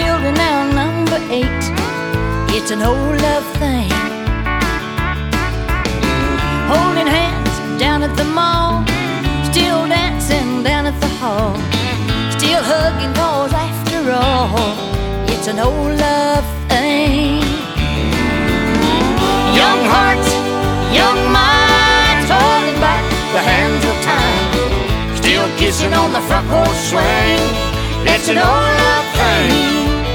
building now number 8. It's an old love thing. Holding hands down at the mall, still dancing down at the hall, still hugging, cause after all, it's an old love thing. Young hearts, young minds, holding back the hands of time, still kissing on the front porch swing. It's an old love thing.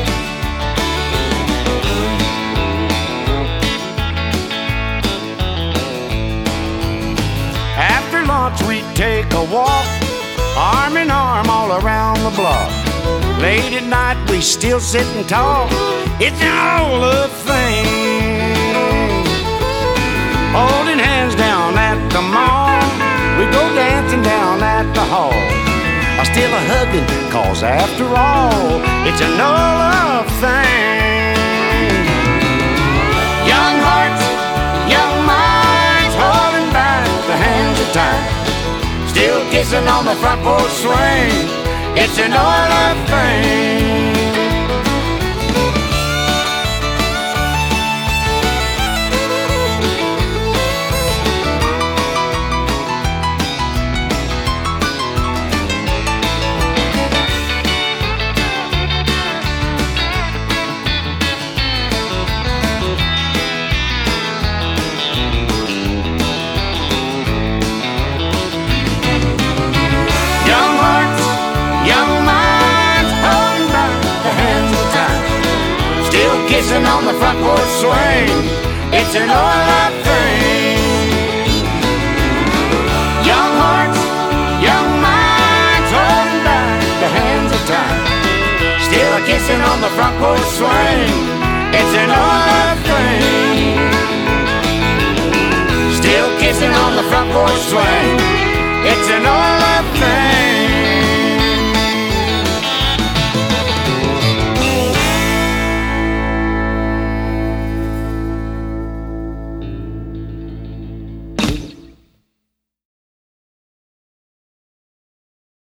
After lunch we'd take a walk, arm in arm all around the block. Late at night we still sit and talk. It's an old love thing. Holding hands down at the mall, we go dancing down at the hall, still a hugging, cause after all, it's an old love thing. Young hearts, young minds, holding back the hands of time, still kissing on the front porch swing. It's an old love thing. Kissing on the front porch swing. It's an old love thing. Young hearts, young minds, holding back the hands of time, still a kissing on the front porch swing. It's an old love thing. Still kissing on the front porch swing. It's an old love thing.